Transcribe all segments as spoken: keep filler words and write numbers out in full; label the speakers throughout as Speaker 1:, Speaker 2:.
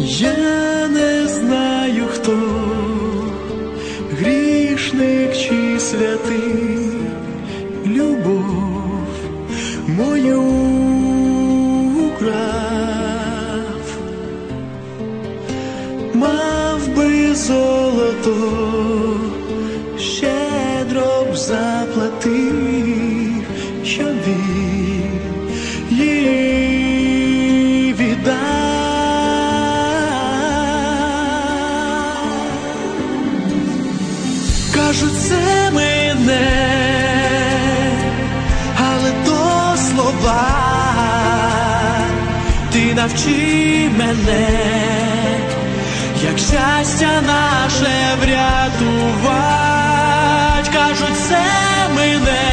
Speaker 1: Я не знаю, хто грішник чи святий, любов мою украв. Мав би золото, щедро б заплатив, щоб він її віддав. Кажуть, це мене, але то слова. Ти навчи мене, як щастя наше врятувать. Кажуть, це мене,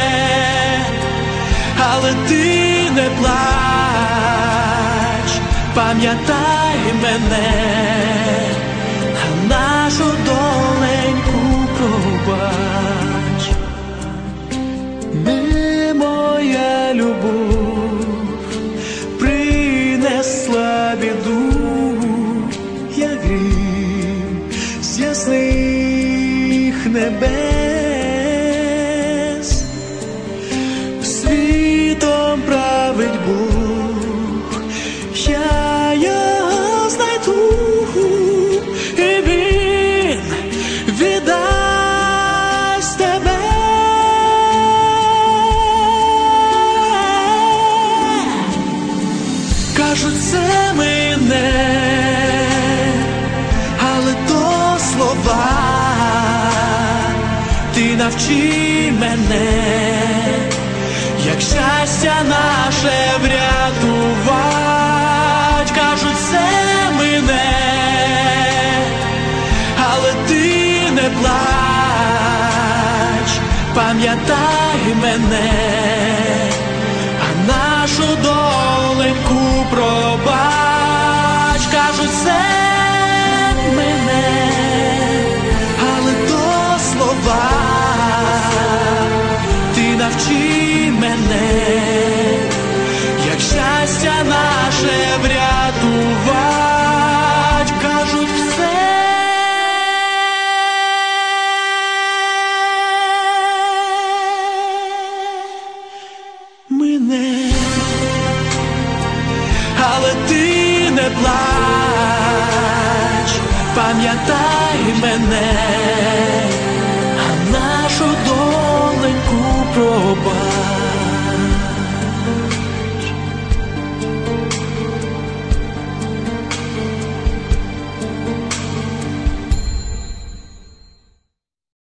Speaker 1: але ти не плач, пам'ятай мене, а нашу доленьку пробач. Не моя любов принесла біду, я грім з ясних небес. Світом править Бог, я його знайду, і він віддасть тебе. Кажуть, це мене, але то слова. Ти навчи мене, як щастя наше врятувать. Кажуть, це мене, але ти не плач, пам'ятай мене, а нашу доленьку пробач. Кажуть, це мене, але то слова. Ти навчи мене, як щастя наше врятувать. Кажуть, все мене, але ти не плач, пам'ятай мене, а нашу доленьку пробач.